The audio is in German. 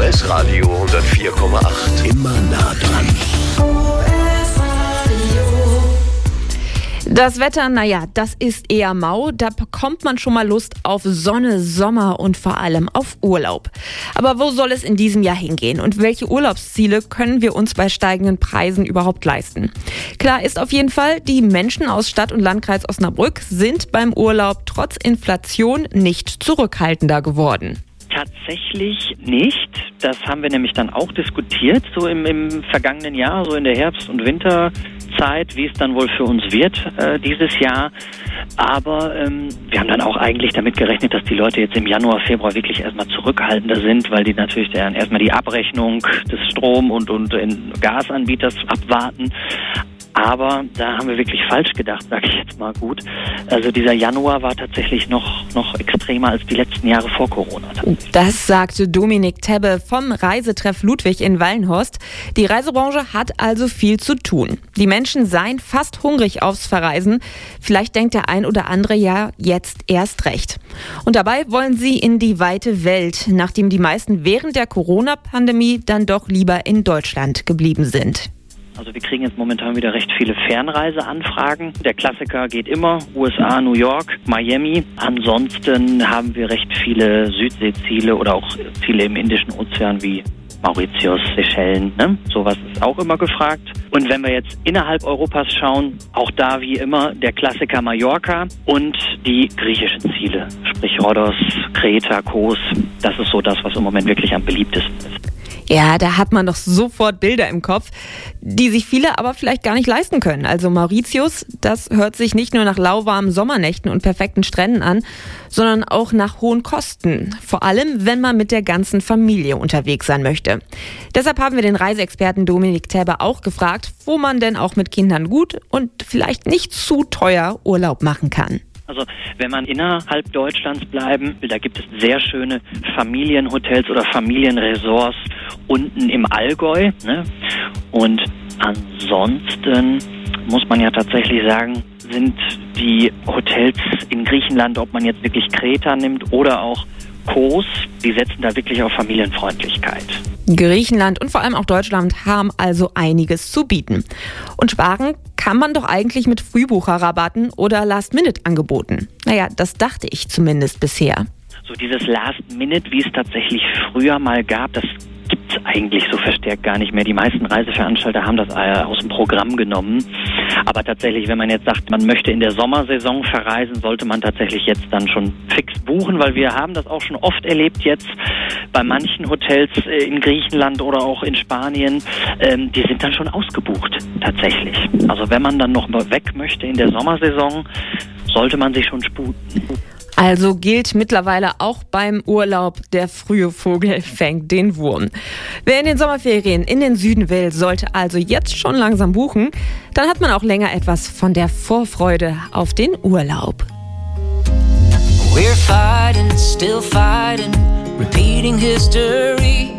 SOS Radio 104,8. Immer nah dran. Das Wetter, das ist eher mau. Da bekommt man schon mal Lust auf Sonne, Sommer und vor allem auf Urlaub. Aber wo soll es in diesem Jahr hingehen? Und welche Urlaubsziele können wir uns bei steigenden Preisen überhaupt leisten? Klar ist auf jeden Fall, die Menschen aus Stadt und Landkreis Osnabrück sind beim Urlaub trotz Inflation nicht zurückhaltender geworden. Tatsächlich nicht. Das haben wir nämlich dann auch diskutiert, so im vergangenen Jahr, so in der Herbst- und Winterzeit, wie es dann wohl für uns wird dieses Jahr. Aber wir haben dann auch eigentlich damit gerechnet, dass die Leute jetzt im Januar, Februar wirklich erstmal zurückhaltender sind, weil die natürlich dann erstmal die Abrechnung des Strom- und Gasanbieters abwarten. Aber da haben wir wirklich falsch gedacht, sage ich jetzt mal gut. Also dieser Januar war tatsächlich noch extremer als die letzten Jahre vor Corona. Das sagte Dominik Tebbe vom Reisetreff Ludwig in Wallenhorst. Die Reisebranche hat also viel zu tun. Die Menschen seien fast hungrig aufs Verreisen. Vielleicht denkt der ein oder andere ja jetzt erst recht. Und dabei wollen sie in die weite Welt, nachdem die meisten während der Corona-Pandemie dann doch lieber in Deutschland geblieben sind. Also wir kriegen jetzt momentan wieder recht viele Fernreiseanfragen. Der Klassiker geht immer, USA, New York, Miami. Ansonsten haben wir recht viele Südseeziele oder auch Ziele im Indischen Ozean wie Mauritius, Seychellen, ne? Sowas ist auch immer gefragt. Und wenn wir jetzt innerhalb Europas schauen, auch da wie immer der Klassiker Mallorca und die griechischen Ziele, sprich Rhodos, Kreta, Kos. Das ist so das, was im Moment wirklich am beliebtesten ist. Ja, da hat man doch sofort Bilder im Kopf, die sich viele aber vielleicht gar nicht leisten können. Also Mauritius, das hört sich nicht nur nach lauwarmen Sommernächten und perfekten Stränden an, sondern auch nach hohen Kosten. Vor allem, wenn man mit der ganzen Familie unterwegs sein möchte. Deshalb haben wir den Reiseexperten Dominik Tebbe auch gefragt, wo man denn auch mit Kindern gut und vielleicht nicht zu teuer Urlaub machen kann. Also wenn man innerhalb Deutschlands bleiben will, da gibt es sehr schöne Familienhotels oder Familienresorts unten im Allgäu, ne? Und ansonsten muss man ja tatsächlich sagen, sind die Hotels in Griechenland, ob man jetzt wirklich Kreta nimmt oder auch Kos, die setzen da wirklich auf Familienfreundlichkeit. Griechenland und vor allem auch Deutschland haben also einiges zu bieten. Und sparen kann man doch eigentlich mit Frühbucherrabatten oder Last-Minute-Angeboten. Das dachte ich zumindest bisher. So dieses Last-Minute, wie es tatsächlich früher mal gab, das gibt's eigentlich so verstärkt gar nicht mehr. Die meisten Reiseveranstalter haben das aus dem Programm genommen. Aber tatsächlich, wenn man jetzt sagt, man möchte in der Sommersaison verreisen, sollte man tatsächlich jetzt dann schon fix buchen, weil wir haben das auch schon oft erlebt jetzt bei manchen Hotels in Griechenland oder auch in Spanien. Die sind dann schon ausgebucht, tatsächlich. Also wenn man dann noch weg möchte in der Sommersaison, sollte man sich schon sputen. Also gilt mittlerweile auch beim Urlaub, der frühe Vogel fängt den Wurm. Wer in den Sommerferien in den Süden will, sollte also jetzt schon langsam buchen. Dann hat man auch länger etwas von der Vorfreude auf den Urlaub. We're fighting, still fighting, repeating history.